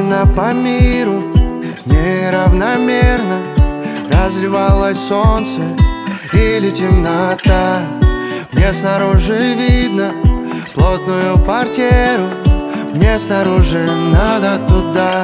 Медленно по миру, неравномерно разливалось солнце или темнота. Мне снаружи видно плотную портьеру, мне снаружи надо туда,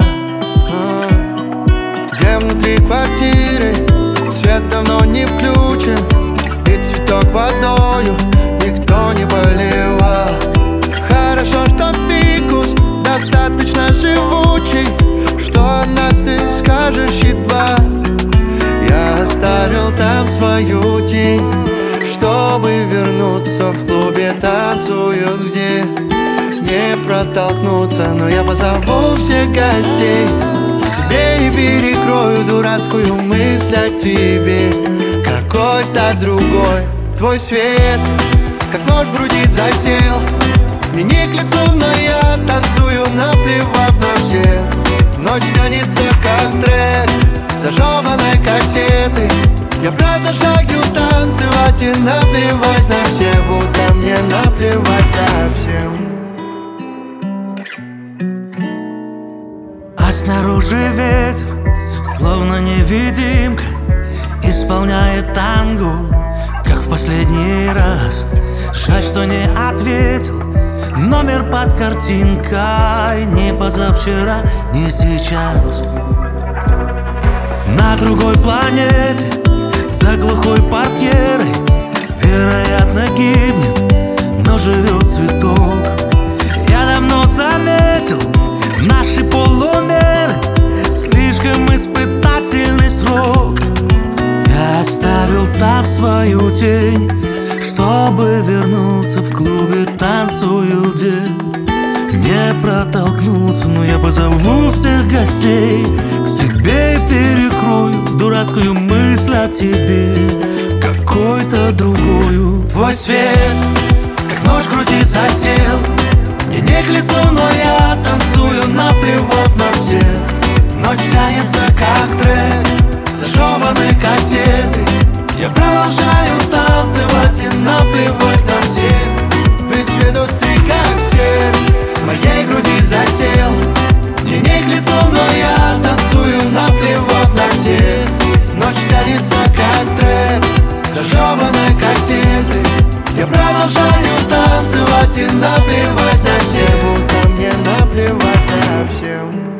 где внутри квартиры свет давно не включен, и цветок водою никто не поливал. Хорошо, что фикус достаточно живучий, что от нас ты скажешь едва. Я оставил там свою тень, чтобы вернуться в клубе танцуют, где не протолкнуться. Но я позову всех гостей к себе и перекрою дурацкую мысль о тебе. Какой-то другой твой свет, как нож в груди засел. Мне не к лицу, но я танцую, наплевав на всех. Ночь тянется, как трек зажеванной кассеты. Я продолжаю танцевать и наплевать на всех, будто мне наплевать совсем. А снаружи ветер, словно невидимка, исполняет тангу, как в последний раз. Жаль, что не ответил, номер под картинкой не позавчера, не сейчас. На другой планете, за глухой портьерой, вероятно, гибнет, но живет цветок. Я давно заметил, наши полумеры слишком испытательный срок. Я оставил там свою тень, чтобы вернуться в клубе танцуют, где не протолкнуться. Но я позову всех гостей к себе и перекрою дурацкую мысль о тебе, какой-то другую. Твой свет, как нож в груди засел. Мне не к лицу, но я танцую, наплевав на всех. Ночь тянется, как трек зажеванной кассеты. Я продолжаю танцевать и наплевать на всех. Ведь следует стрик, как свет, в моей груди засел. Мне не к лицу, но я танцую, наплевав на всех. Ночь тянется, как трек зажеванной кассеты. Я продолжаю танцевать и наплевать на всех, будто мне наплевать совсем.